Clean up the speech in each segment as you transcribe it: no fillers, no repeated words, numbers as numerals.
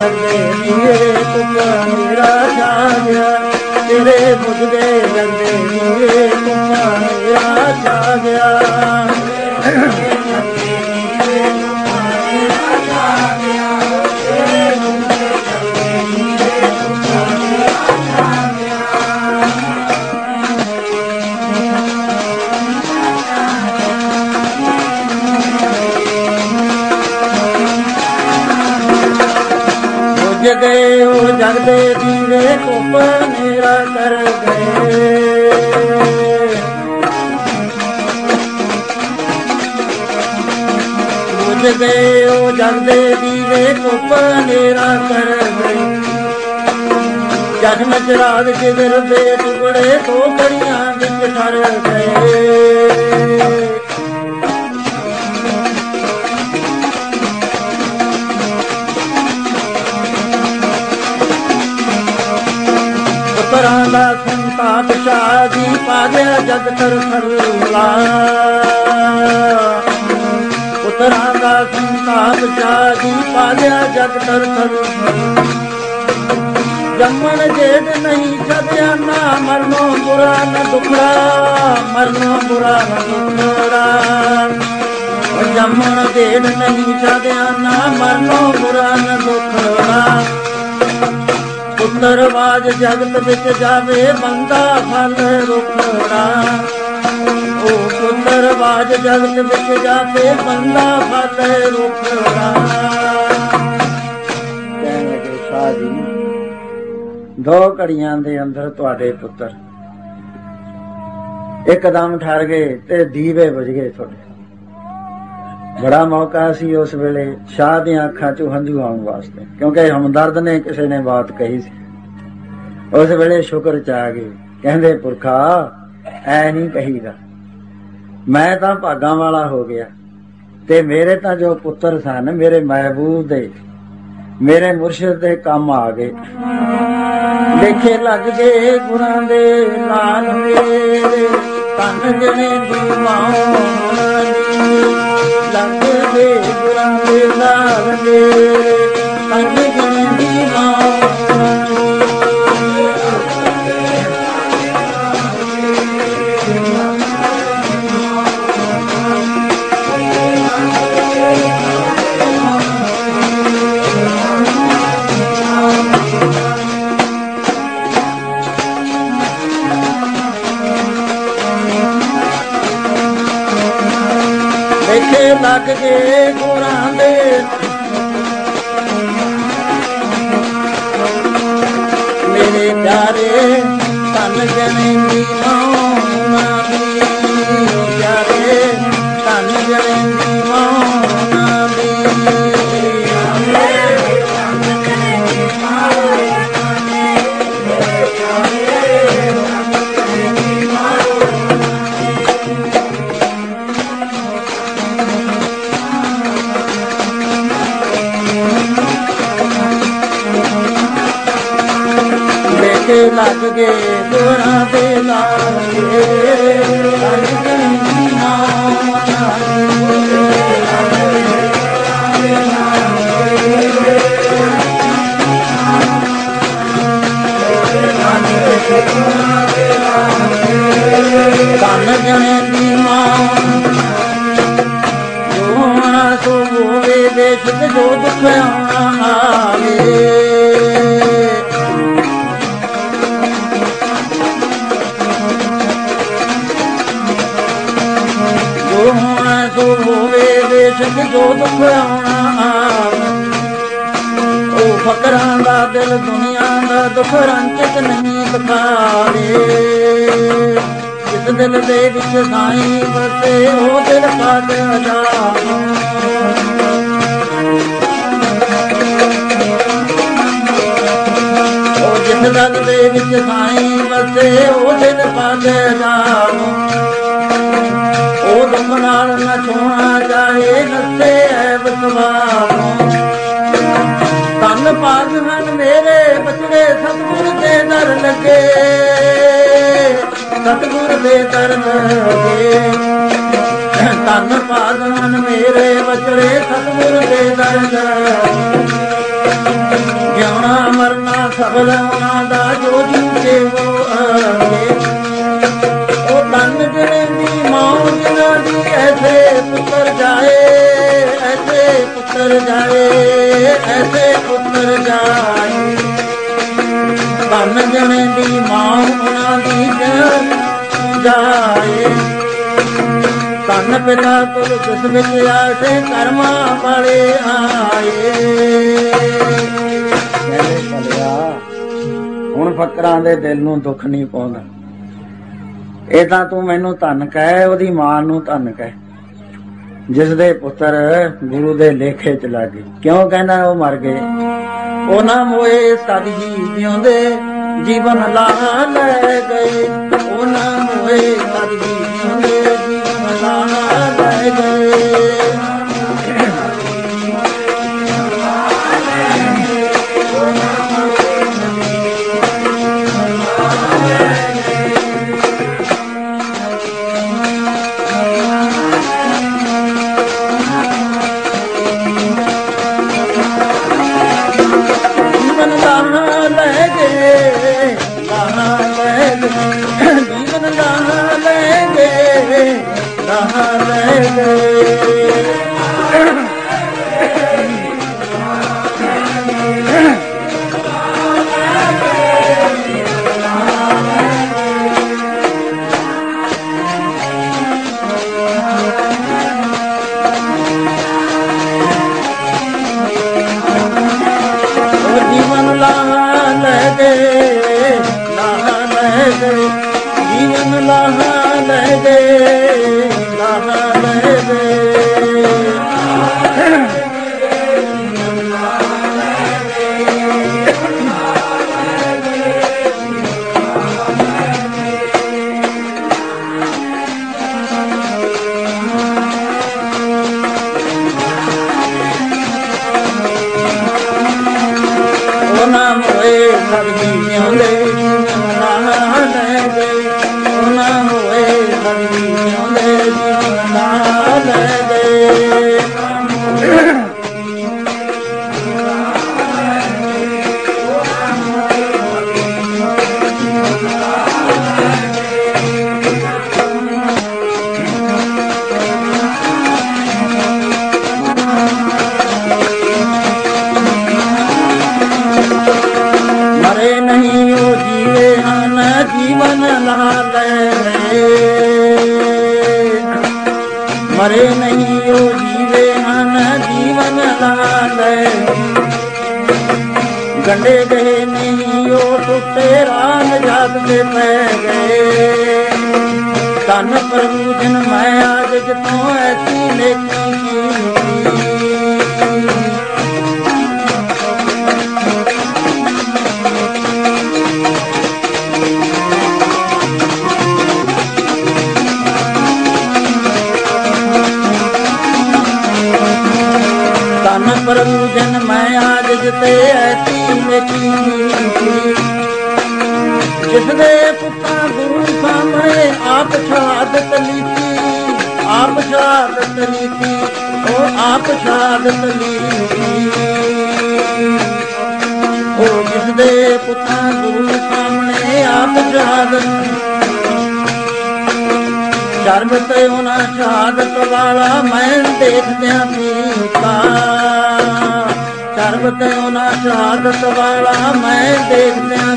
ਦੀਵੇ ਤੁਮ ਮੇਰਾ ਜਾਗਿਆ, ਤੇਰੇ ਬੁਝਦੇ ਜਗਦੇ ਦੀਵੇ ਤੁਮ ਮੇਰਾ ਜਾਗਿਆ। ਬੁਝ ਗਏ ਉਹ ਜਗਦੇ ਦੀਵੇ ਧੁੱਪ ਮੇਰਾ ਕਰ ਗਏ। ਬੁਝ ਗਏ ਉਹ ਜਗਦੇ ਦੀਵੇ ਧੁੱਪ ਮੇਰਾ ਕਰ ਗਏ। ਜਖਮ ਚਰਾਗ ਜਿਗਰ ਦੇ ਟੁਕੜੇ ਦੋ ਘੜੀਆਂ ਵਿੱਚ ਠਰ ਗਏ। ਪੁੱਤਰਾਂ ਦਾ ਸੰਤਾਪ ਸ਼ਾਦੀ ਪਾ ਗਿਆ ਜਗ ਤਰ ਥਰਲਾ। ਪੁੱਤਰਾਂ ਦਾ ਸੰਤਾਪ ਸ਼ਾਦੀ ਪਾ ਗਿਆ ਜਗ ਤਰ ਥਰਲਾ। ਜੰਮਣ ਜੇਦ ਨਹੀਂ ਛੱਡਿਆ ਨਾ ਮਰਨੋਂ ਬੁਰਾ ਨਾ ਦੁਖੜਾ, ਮਰਨੋਂ ਬੁਰਾ ਨਾ ਦੁਖੜਾ। ਜੰਮਣ ਜੇਦ ਨਹੀਂ ਛੱਡਿਆ ਨਾ ਮਰਨੋਂ ਬੁਰਾ ਨਾ ਦੁਖੜਾ। ਪੁੱਤਰਵਾਜ ਜਗਤ ਵਿੱਚ ਜਾਵੇ ਬੰਦਾ ਫਲ ਰੁਖੜਾ। ਉਹ ਪੁੱਤਰਵਾਜ ਜਗਤ ਵਿੱਚ ਜਾਵੇ ਬੰਦਾ ਫਲ ਰੁਖੜਾ। ਕਹਿਣ ਲੱਗੇ ਸ਼ਾਹ ਜੀ, 2 ਘੜੀਆਂ ਦੇ ਅੰਦਰ ਤੁਹਾਡੇ ਪੁੱਤਰ ਇੱਕਦਮ ਠਰ ਗਏ ਤੇ ਦੀਵੇ ਬੁਝ ਗਏ ਤੁਹਾਡੇ। ਬੜਾ ਮੌਕਾ ਸੀ ਉਸ ਵੇਲੇ ਸ਼ਾਹ ਦੀਆਂ ਅੱਖਾਂ ਚੋਂ ਹੰਝੂ ਆਉਣ ਵਾਸਤੇ, ਕਿਉਂਕਿ ਹਮਦਰਦ ਨੇ ਕਿਸੇ ਨੇ ਬਾਤ ਕਹੀ ਸੀ। ਉਸ ਵੇਲੇ ਸ਼ੁਕਰ ਚ ਆ ਗਏ। ਕਹਿੰਦੇ ਪੁਰਖਾ ਐ ਨਹੀਂ ਕਹੀਦਾ, ਮੈਂ ਤਾਂ ਭਾਗਾਂ ਵਾਲਾ ਹੋ ਗਿਆ ਤੇ ਮੇਰੇ ਤਾਂ ਜੋ ਪੁੱਤਰ ਸਨ ਮੇਰੇ ਮਹਿਬੂਬ ਦੇ, ਮੇਰੇ ਮੁਰਸ਼ਿਦ ਦੇ ਕੰਮ ਆ ਗਏ। ਲੇਖੇ ਲੱਗ ਗਏ ਗੁਰਾਂ ਦੇ ਲਾਲ ਮੇਰੇ, ਤਨ ਜਣੇ ਦੀ ਮਾਂ ਲੱਗ ਗਏ ਗੁਰਾਂ ਦੇ ਲਾਲ ਮੇਰੇ, ਤਨ ਜਣੇ ਦੀ ਮਾਂ। ਲੱਗ ਗਏ ਗੁਰਾਂ ਦੇ ਮੇਰੇ ਪਿਆਰੇ, ਤਨ ਜਣੇ ਦੀ ਮਾਂ ਦੀ ਪਿਆਰੇ, ਤਨ ਜਣੇ ਦੀ ਮਾਂ ਦੀ। ਲੱਗ ਗਏ ਗੁਰਾਂ ਦੇ ਲਾਲ ਤਨ ਜਣੇ ਦੀ ਮਾਂ। ਜੋ ਹੋਣਾ ਸੋ ਹੋਵੇ, ਦੇਸ਼ ਤੇ ਜੋ ਦੁੱਖ ਆਉਣਾ ਆਵੇ। ਜੋ ਦੁੱਖ ਆਉਣਾ ਉਹ ਫਕਰਾਂ ਦਾ ਦਿਲ ਦੁਨੀਆ ਦਾ ਦੁੱਖ ਰੰਚਕ ਨਹੀਂ ਦਿਖਾਵੇ। ਜਿਸ ਦਿਲ ਦੇ ਵਿੱਚ ਸਾਈਂ ਵਸੇ ਉਹ ਦਿਲ ਪਾਕ ਅਜਾਬ। ਉਹ ਜਿਸ ਦਿਲ ਦੇ ਵਿੱਚ ਸਾਈਂ ਵਸੇ ਉਹ ਦਿਲ ਪਾਕ ਅਜਾਬ। ਉਹ ਦੁੱਖ ਨਾਲ ਨਾ ਛੋਣਾ ਚਾਹੇ ਨਸੇ ਐਬ ਸਵਾਬ। ਧੰਨ ਭਾਗ ਹਨ ਮੇਰੇ ਬਚੜੇ ਸਤਿਗੁਰ ਦੇ ਦਰ ਲੱਗੇ, ਸਤਿਗੁਰ ਦੇ ਦਰ ਲੱਗੇ। ਧੰਨ ਭਾਗ ਹਨ ਮੇਰੇ ਬਚੜੇ ਸਤਿਗੁਰ ਦੇ ਦਰ ਲੱਗੇ। ਜਿਉਣਾ ਮਰਨਾ ਸਬਲ ਉਹਨਾਂ ਦਾ ਜੋ ਜੀਵੇ ਉਹ ਆਗੇ। ਉਹ ਤਨ ਜਿਹੜੇ ਦੀ ਮਾਂ ਜਿਨ੍ਹਾਂ ਦੀ ਐਸੇ ਪੁੱਤਰ ਜਾਏ, ਐਸੇ ਪੁੱਤਰ ਜਾਏ, ਐਸੇ ਪੁੱਤਰ ਜਾਏ। ਤਨ ਜਣੇ ਦੀ ਮਾਂ ਉਹਨਾਂ ਦੀ ਜਾਏ। ਤਨ ਪਿਤਾ ਕੁਲ ਜਿਸ ਵਿੱਚ ਆਸੇ ਕਰਮਾਂ ਵਾਲੇ ਆਏ। ਹੁਣ ਫਕਰਾਂ ਦੇ ਦਿਲ ਨੂੰ ਦੁੱਖ ਨਹੀਂ ਪਾਉਂਦਾ। ਇਹ ਤਾਂ ਤੂੰ ਮੈਨੂੰ ਧੰਨ ਕਹਿ, ਉਹਦੀ ਮਾਂ ਨੂੰ ਧੰਨ ਕਹਿ ਜਿਸ ਦੇ ਪੁੱਤਰ ਗੁਰੂ ਦੇ ਲੇਖੇ ਚ ਲੱਗੇ। ਕਿਉਂ ਕਹਿੰਦਾ ਉਹ ਮਰ ਗਏ? ਉਹ ਨਾ ਮੋਏ ਸਦ ਹੀ ਜਿਉਂਦੇ ਜੀਵਨ ਲਾ ਲੈ ਗਏ। ਉਹ ਨਾ ਮੋਏ ਸਦ ਹੀ ਜਿਉਂਦੇ ਜੀਵਨ ਲਾ ਲੈ ਗਏ। ਮਰੇ ਨਹੀਂ ਉਹ ਜੀਵੇ ਹਨ ਜੀਵਨ ਲਾਲ। ਗੰਡੇ ਗਏ ਨਹੀਂ ਉਹ ਟੁੱਟੇ ਰਾਮ ਜਗ ਦੇ ਪੈ ਗਏ। ਧੰਨ ਪ੍ਰਭੂ ਜਿਨ ਮੈਂ ਆਜ ਜਿਤੋਂ ਐਸੀ ਨੇਕੀ ਪ੍ਰਭੂ ਜਨ ਮੈਂ ਆਜ ਜਿਤੇ ਐਸੀ ਨੇਕੀ। ਜਿਸਦੇ ਪੁੱਤਾਂ ਗੁਰੂ ਸਾਹਮਣੇ ਆਪ ਸ਼ਹਾਦਤ ਲੀਤੀ, ਆਪ ਸ਼ਹਾਦਤ ਲੀਤੀ, ਉਹ ਆਪ ਸ਼ਹਾਦਤ ਲੀਤੀ। ਉਹ ਜਿਸਦੇ ਪੁੱਤਾਂ ਗੁਰੂ ਸਾਹਮਣੇ ਆਪ ਸ਼ਹਾਦਤ। ਸ਼ਰਮ ਤੇ ਉਹਨਾਂ ਸ਼ਹਾਦਤ ਵਾਲਾ ਮੈਂ ਦੇਖਦਿਆਂ ਪੀਤਾ। ਸ਼ਰਮ ਤੇ ਉਹਨਾਂ ਸ਼ਹਾਦਤ ਵਾਲਾ ਮੈਂ ਦੇਖਦਿਆਂ।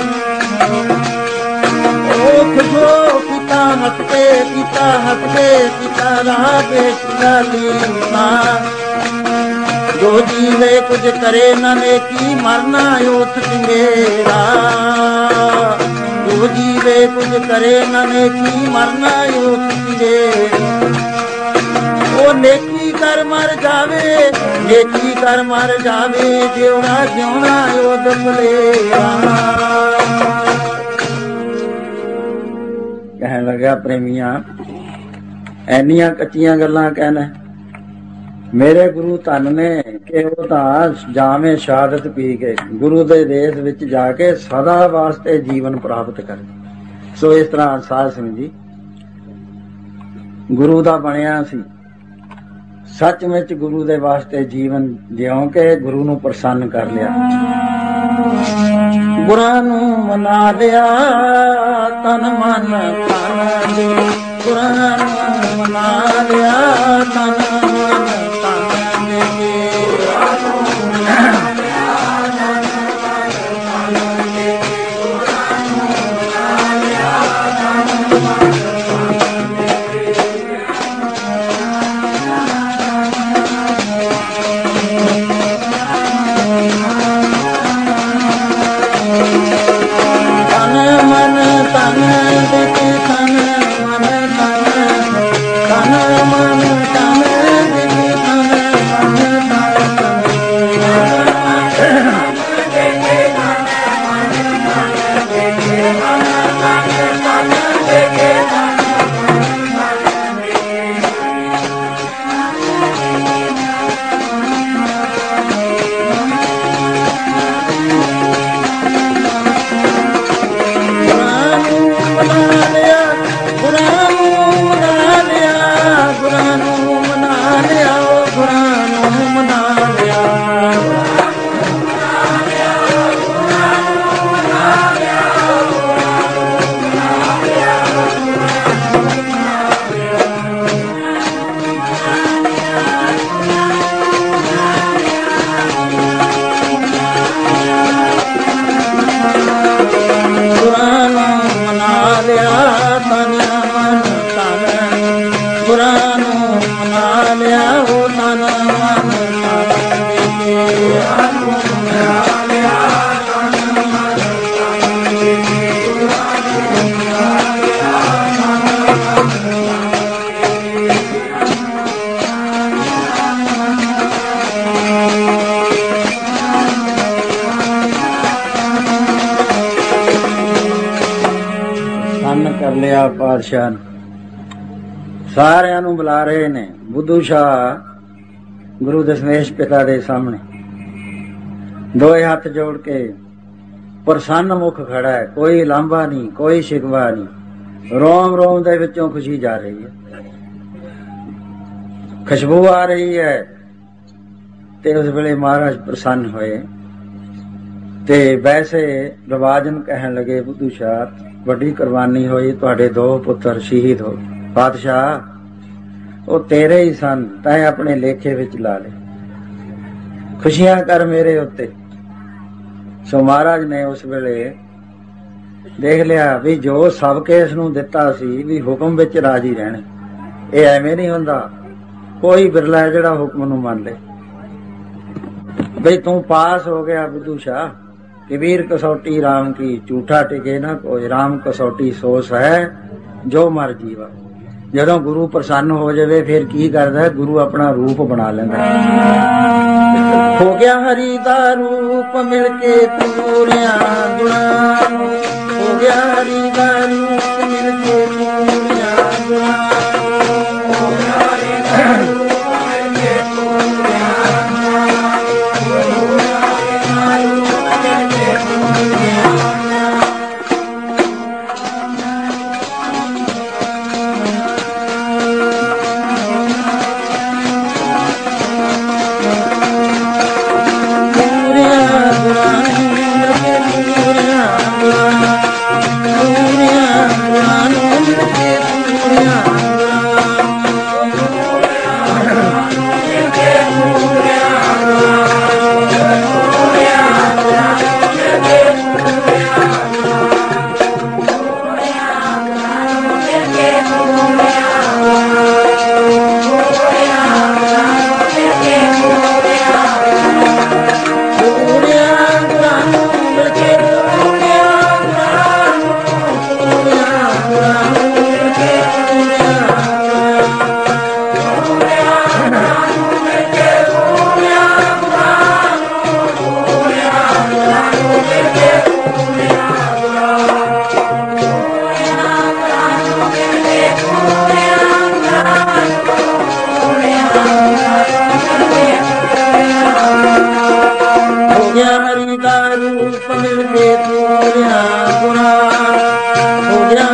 ਉਹ ਖੁਸ਼ੋ ਕੀਤਾ ਹੱਥ ਤੇ ਕੀਤਾ, ਹੱਥ ਤੇ ਕੀਤਾ ਰਾਹ ਬੇਸ਼ਾ ਲੀਤਾ। ਜੋ ਜੀਵੇ ਕੁਝ ਕਰੇ ਨਾ ਨੇਕੀ ਮਰਨਾ ਉਠ ਚੰਗੇਰਾ। ਜੋ ਜੀਵੇ ਕੁਝ ਕਰੇ ਨਾ ਨੇਕੀ ਮਰਨਾ ਉਠ ਚੰਗੇਰਾ। ਉਹ ਨੇਕੀ ਕਰ ਮਰ ਜਾਵੇ, ਨੇਕੀ ਕਰ ਮਰ ਜਾਵੇ, ਜਿਉਣਾ ਜਿਉਣਾ ਉਦ ਭਲੇਰਾ। ਕਹਿਣ ਲੱਗਾ ਪ੍ਰੇਮੀਆਂ ਐਨੀਆਂ ਕੱਚੀਆਂ ਗੱਲਾਂ ਕਹਿਣਾ। ਮੇਰੇ ਗੁਰੂ ਧੰਨ ਨੇ ਕਿ ਉਹ ਤਾਂ ਜਾਵੇਂ ਸ਼ਹਾਦਤ ਪੀ ਕੇ ਗੁਰੂ ਦੇ ਦੇਸ਼ ਵਿੱਚ ਜਾ ਕੇ ਸਦਾ ਵਾਸਤੇ ਜੀਵਨ ਪ੍ਰਾਪਤ ਕਰੇ। ਸੋ ਇਸ ਤਰ੍ਹਾਂ ਸਾਧ ਸਿੰਘ ਜੀ ਗੁਰੂ ਦਾ ਬਣਿਆ ਸੀ ਸੱਚਮੁੱਚ ਗੁਰੂ ਦੇ ਵਾਸਤੇ ਜੀਵਨ ਜਿਉਂ ਕੇ ਗੁਰੂ ਨੂੰ ਪ੍ਰਸੰਨ ਕਰ ਲਿਆ। ਗੁਰਾਂ ਨੂੰ ਮਨਾ ਲਿਆ ਤਨ ਮਨ ਧਨ ਦੇ, ਗੁਰਾਂ ਨੂੰ ਮਨਾ ਲਿਆ ਤਨ ਮਨ ਧਨ ਦੇ। ਪਾਤਸ਼ਾਹ ਸਾਰਿਆਂ ਨੂੰ ਬੁਲਾ ਰਹੇ ਨੇ। ਬੁੱਧੂ ਸ਼ਾਹ ਗੁਰੂ ਦਸ਼ਮੇਸ਼ ਪਿਤਾ ਦੇ ਸਾਹਮਣੇ ਦੋਏ ਹੱਥ ਜੋੜ ਕੇ ਪ੍ਰਸੰਨ ਮੁਖ ਖੜਾ ਹੈ, ਕੋਈ ਲਾਂਭਾ ਨਹੀਂ, ਕੋਈ ਸ਼ਿਕਵਾ ਨਹੀਂ। ਰੋਮ ਰੋਮ ਦੇ ਵਿੱਚੋਂ ਖੁਸ਼ੀ ਜਾ ਰਹੀ ਹੈ, ਖੁਸ਼ਬੂ ਆ ਰਹੀ ਹੈ। ਤੇ ਉਸ ਵੇਲੇ ਮਹਾਰਾਜ ਪ੍ਰਸੰਨ ਹੋਏ ਤੇ ਵੈਸੇ ਰਵਾਜਨ ਕਹਿਣ ਲਗੇ, ਬੁੱਧੂ ਸ਼ਾਹ ਵੱਡੀ ਕੁਰਬਾਨੀ ਹੋਈ, ਤੁਹਾਡੇ 2 ਪੁੱਤਰ ਸ਼ਹੀਦ ਹੋ ਗਏ। ਪਾਤਸ਼ਾਹ ਉਹ ਤੇਰੇ ਹੀ ਸਨ, ਤੈਂ ਆਪਣੇ ਲੇਖੇ ਵਿੱਚ ਲਾ ਲਏ, ਖੁਸ਼ੀਆਂ ਕਰ ਮੇਰੇ ਉੱਤੇ। ਸੋ ਮਹਾਰਾਜ ਨੇ ਉਸ ਵੇਲੇ ਦੇਖ ਲਿਆ ਵੀ ਜੋ ਸਭ ਕੇ ਇਸ ਨੂੰ ਦਿੱਤਾ ਸੀ ਵੀ ਹੁਕਮ ਵਿੱਚ ਰਾਜੀ ਰਹਿਣੇ, ਇਹ ਐਵੇਂ ਨਹੀਂ ਹੁੰਦਾ। ਕੋਈ ਬਿਰਲਾ ਜਿਹੜਾ ਹੁਕਮ ਨੂੰ ਮੰਨ ਲੇ। ਬਈ ਤੂੰ ਪਾਸ ਹੋ ਗਿਆ ਬੁੱਧੂ ਸ਼ਾਹ, ਕਬੀਰ ਕਸੌਟੀ ਰਾਮ ਕੀ, ਝੂਠਾ ਟਿਕੇ ਨਾ ਕੋਈ, ਰਾਮ ਕਸੌਟੀ ਸੋਸ ਹੈ ਜੋ ਮਰ ਜੀਵਾ। ਜਦੋਂ ਗੁਰੂ ਪ੍ਰਸੰਨ ਹੋ ਜਾਵੇ ਫਿਰ ਕੀ ਕਰਦਾ, ਗੁਰੂ ਆਪਣਾ ਰੂਪ ਬਣਾ ਲੈਂਦਾ। ਹੋ ਗਿਆ ਹਰੀ ਦਾ ਰੂਪ ਮਿਲ ਕੇ ਪੂਰਿਆਂ ਗੁਣਾਂ ਨੂੰ, ਹੋ ਗਿਆ ਹਰੀ ਦਾ ਰੂਪ ਮਿਲ ਕੇ ਪੂਰਿਆਂ ਗੁਣਾਂ ਨੂੰ, ਹੋ ਗਿਆ ਹਰੀ ਦਾ ਰੂਪ ਮਿਲ ਕੇ ਪੂਰਿਆਂ ਗੁਣਾਂ ਨੂੰ, ਹੋ ਗਿਆ ਹਰੀ ਦਾ ਰੂਪ ਮਿਲ ਕੇ ਪੂਰਿਆਂ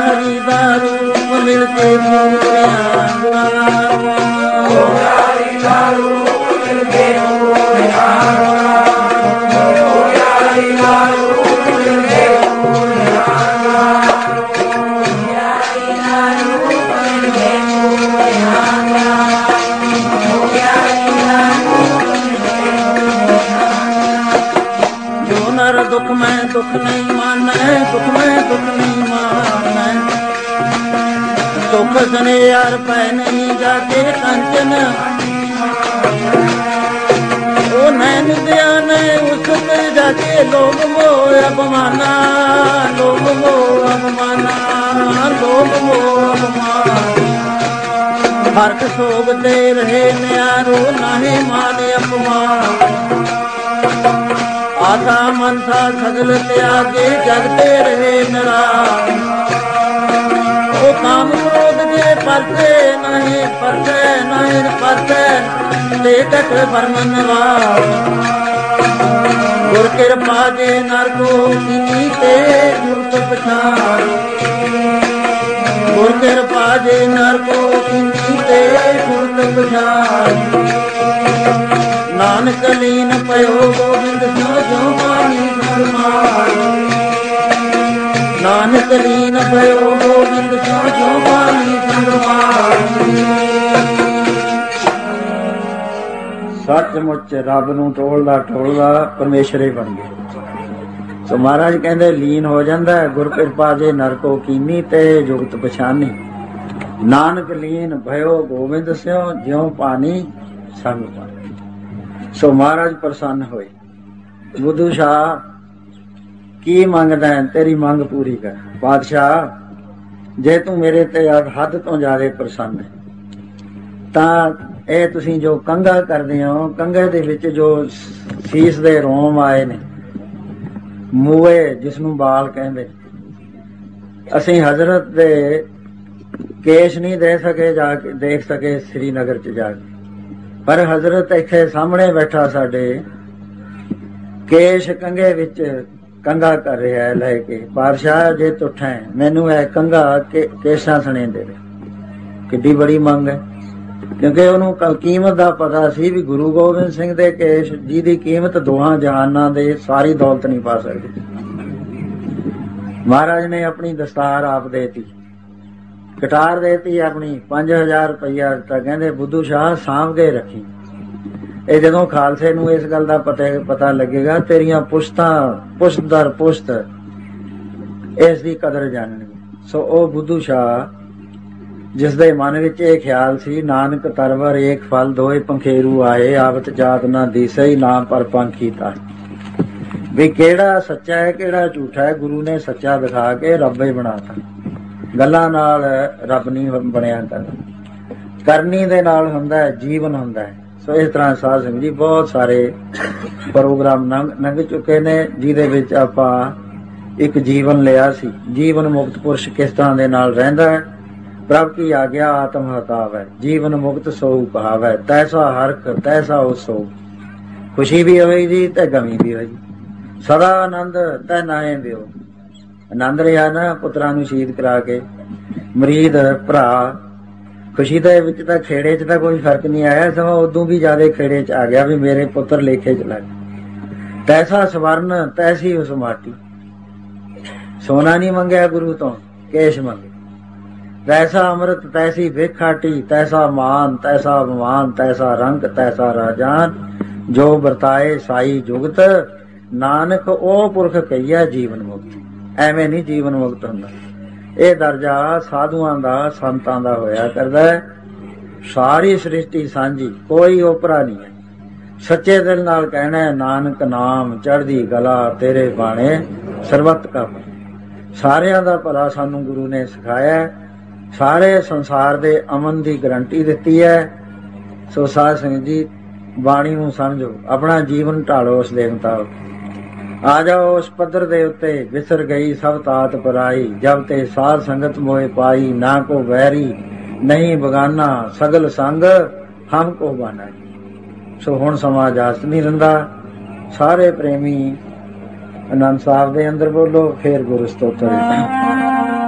ਮਿਲ ਕੇ नर दुख में दुख नहीं मानै, दुख में दुख नहीं मानै। दुख सने यार पै नहीं जाके कंचन, ओ नैन ध्यान उस जाके लोग मोह अपमाना, लोग मोह अपमाना, लोग मोह अपमाना। हरक सोगते रहे न्यारो नाहे माने अपमान। आशा मनसा सगल त्यागे जगते रहे निराश। ओ काम क्रोध के परसे नहीं, परसे नहीं परसे लेकट बरमन वास। गुर कृपा जे नर को कीनी ते गुरत पछान। गुर कृपा जे नर को कीनी ते गुरत पछान। नानक लीन पयो गोबिंद सिंह जो पानी फरमान। नानक लीन पयो गोबिंद सिंह जो पानी फरमान। सचमुच रब नूं टोलदा टोलदा परमेश्वर ही बन गया। सो महाराज कहंदे लीन हो जांदा है। गुर कृपा जे नर को कीनी ते जुगत पछानी। नानक लीन भयो गोबिंद सिंह ज्यों पानी संग पानी। सो महाराज प्रसन्न होए। बुद्धू शाह की मंगदा है? तेरी मंग पूरी कर पातशाह। जे तू मेरे ते हद तो ज्यादा प्रसन्न है तां ਇਹ ਤੁਸੀਂ ਜੋ ਕੰਘਾ ਕਰਦੇ ਹੋ, ਕੰਘੇ ਦੇ ਵਿੱਚ ਜੋ ਸੀਸ ਦੇ ਰੋਮ ਆਏ ਨੇ, ਮੂਏ ਜਿਸਨੂੰ ਬਾਲ ਕਹਿੰਦੇ, ਅਸੀਂ ਹਜ਼ਰਤ ਦੇ ਕੇਸ਼ ਨਹੀਂ ਦੇ ਸਕੇ, ਜਾ ਕੇ ਦੇਖ ਸਕੇ ਸ੍ਰੀਨਗਰ ਚ ਜਾ ਕੇ, ਪਰ ਹਜ਼ਰਤ ਇੱਥੇ ਸਾਹਮਣੇ ਬੈਠਾ ਸਾਡੇ ਕੇਸ਼ ਕੰਘੇ ਵਿੱਚ ਕੰਘਾ ਕਰ ਰਿਹਾ ਹੈ ਲੈ ਕੇ। ਪਾਤਸ਼ਾਹ ਜੇ ਤੁਠਾ ਮੈਨੂੰ ਇਹ ਕੰਘਾ ਕੇਸ਼ਾਂ ਸਣੇ ਦੇ ਦੇ। ਕਿੱਡੀ ਬੜੀ ਮੰਗ ਹੈ, ਕਿਉਂਕਿ ਉਹਨੂੰ ਕੀਮਤ ਦਾ ਪਤਾ ਸੀ ਵੀ ਗੁਰੂ ਗੋਬਿੰਦ ਸਿੰਘ ਦੇ ਕੇਸ਼ ਜਿਹਦੀ ਕੀਮਤ ਦੋਹਾਂ ਜਹਾਨਾਂ ਦੇ ਸਾਰੀ ਦੌਲਤ ਨਹੀਂ ਪਾ ਸਕਦੀ। ਮਹਾਰਾਜ ਨੇ ਆਪਣੀ ਦਸਤਾਰ ਆਪ ਦੇਤੀ, ਕਟਾਰ ਦੇਤੀ ਆਪਣੀ, 5000 ਰੁਪਇਆ ਦਿੱਤਾ। ਕਹਿੰਦੇ ਬੁੱਧੂ ਸ਼ਾਹ ਸਾਂਭ ਕੇ ਰੱਖੀ। ਇਹ ਜਦੋਂ ਖਾਲਸੇ ਨੂੰ ਇਸ ਗੱਲ ਦਾ ਪਤਾ ਲੱਗੇਗਾ, ਤੇਰੀਆਂ ਪੁਸ਼ਤਾਂ ਪੁਸ਼ਤ ਦਰ ਪੁਸ਼ਤ ਇਸ ਦੀ ਕਦਰ ਜਾਣਨਗੇ। ਸੋ ਉਹ ਬੁੱਧੂ ਸ਼ਾਹ ਜਿਸ ਦੇ ਮਨ ਵਿੱਚ ਇਹ ਖਿਆਲ ਸੀ, ਨਾਨਕ ਤਰਵਰ ਏਕ ਫਲ ਦੋਏ ਪੰਖੇਰੂ ਆਏ, ਆਵਤ ਜਾਤ ਨਾ ਦੀਸਈ ਨਾ ਪਰ ਪੰਖੀ ਤਾ। ਵੀ ਕਿਹੜਾ ਸੱਚਾ ਹੈ ਕਿਹੜਾ ਝੂਠਾ ਹੈ, ਗੁਰੂ ਨੇ ਸੱਚਾ ਦਿਖਾ ਕੇ ਰੱਬ ਹੀ ਬਣਾਤਾ। ਗੱਲਾਂ ਨਾਲ ਰੱਬ ਨਹੀਂ ਬਣਿਆ ਕਰਨੀ ਦੇ ਨਾਲ ਹੁੰਦਾ ਹੈ, ਜੀਵਨ ਹੁੰਦਾ ਹੈ। ਸੋ ਇਸ ਤਰ੍ਹਾਂ ਸਾਧ ਸੰਗਤ ਜੀ ਬਹੁਤ ਸਾਰੇ ਪ੍ਰੋਗਰਾਮ ਲੰਘ ਚੁੱਕੇ ਨੇ, ਜਿਹਦੇ ਵਿੱਚ ਆਪਾਂ ਇੱਕ ਜੀਵਨ ਲਿਆ ਸੀ। ਜੀਵਨ ਮੁਕਤ ਪੁਰਸ਼ ਕਿਸ ਤਰ੍ਹਾਂ ਦੇ ਨਾਲ ਰਹਿੰਦਾ ਹੈ। ਪ੍ਰਭ ਕੀ ਆਗਿਆ ਆਤਮ ਹਤਾਵੈ, ਜੀਵਨ ਮੁਕਤ ਸੋਊ ਕਹਾਵੈ, ਤੈਸਾ ਹਰਖ ਤੈਸਾ ਉਹ ਸੋ। ਖੁਸ਼ੀ ਵੀ ਹੋਏਗੀ ਤੇ ਗਮੀ ਵੀ ਹੋਏਗੀ, ਸਦਾ ਆਨੰਦ ਤੈ ਨਾਹੇ ਦਿਓ। ਆਨੰਦ ਰਿਹਾ ਨਾ ਪੁੱਤਰਾਂ ਨੂੰ ਸ਼ਹੀਦ ਕਰਾ ਕੇ। ਮਰੀਦ ਭਰਾ ਖੁਸ਼ੀ ਦੇ ਵਿੱਚ ਤਾਂ ਖੇੜੇ ਚ ਤਾਂ ਕੋਈ ਫਰਕ ਨਹੀਂ ਆਇਆ, ਸਗੋਂ ਉਦੋਂ ਵੀ ਜ਼ਿਆਦਾ ਖੇੜੇ ਚ ਆ ਗਿਆ ਵੀ ਮੇਰੇ ਪੁੱਤਰ ਲੇਖੇ ਚ ਲੱਗ। ਤੈਸਾ ਸਵਰਨ ਤੈਸੀ ਉਸ ਮਾਟੀ। ਸੋਨਾ ਨਹੀਂ ਮੰਗਿਆ ਗੁਰੂ ਤੋਂ, ਕੇਸ਼ ਮੰਗੇ। ਤੈਸਾ ਅੰਮ੍ਰਿਤ ਤੈਸੀ ਵੇਖਾਟੀ, ਤੈਸਾ ਮਾਨ ਤੈਸਾ ਅਭਿਮਾਨ, ਤੈਸਾ ਰੰਗ ਤੈਸਾ ਰਾਜਾਨ, ਜੋ ਵਰਤਾਏ ਸਾਈ ਜੁਗਤ, ਨਾਨਕ ਉਹ ਪੁਰਖ ਕਹੀਆ ਜੀਵਨ ਮੁਕਤ। ਐਵੇਂ ਨਹੀਂ ਜੀਵਨ ਮੁਕਤ ਹੁੰਦਾ। ਇਹ ਦਰਜਾ ਸਾਧੂਆਂ ਦਾ ਸੰਤਾਂ ਦਾ ਹੋਇਆ ਕਰਦਾ ਹੈ। ਸਾਰੀ ਸ੍ਰਿਸ਼ਟੀ ਸਾਂਝੀ, ਕੋਈ ਓਪਰਾ ਨਹੀਂ ਹੈ। ਸੱਚੇ ਦਿਲ ਨਾਲ ਕਹਿਣਾ ਨਾਨਕ ਨਾਮ ਚੜ੍ਹਦੀ ਗਲਾ ਤੇਰੇ ਬਾਣੇ ਸਰਬੱਤ ਕਾ ਭਲਾ। ਸਾਰਿਆਂ ਦਾ ਭਲਾ ਸਾਨੂੰ ਗੁਰੂ ਨੇ ਸਿਖਾਇਆ। ਸਾਰੇ ਸੰਸਾਰ ਦੇ ਅਮਨ ਦੀ ਗਰੰਟੀ ਦਿੱਤੀ ਹੈ। ਸੋ ਸਾਧ ਸੰਗਤ ਜੀ ਬਾਣੀ ਨੂੰ ਸਮਝੋ, ਆਪਣਾ ਜੀਵਨ ਢਾਲੋ ਉਸ ਦੇ ਮੁਤਾਬਕ। ਆ ਜਾਓ ਉਸ ਪੱਧਰ ਦੇ ਉੱਤੇ, ਵਿਸਰ ਗਈ ਸਭ ਤਾਤ ਪਰਾਈ, ਜਬ ਤੇ ਸਾਧ ਸੰਗਤ ਮੋਏ ਪਾਈ, ਨਾ ਕੋ ਵੈਰੀ ਨਹੀਂ ਬਗਾਨਾ, ਸਗਲ ਸੰਗ ਹਮ ਕੋ ਬਾਨਾ। ਸੋ ਹੁਣ ਸਮਾਂ ਜਾਸਤ ਨਹੀਂ ਰਹਿੰਦਾ। ਸਾਰੇ ਪ੍ਰੇਮੀ ਆਨੰਦ ਸਾਹਿਬ ਦੇ ਅੰਦਰ ਬੋਲੋ, ਫੇਰ ਗੁਰੂ ਸਤੋਤਰ।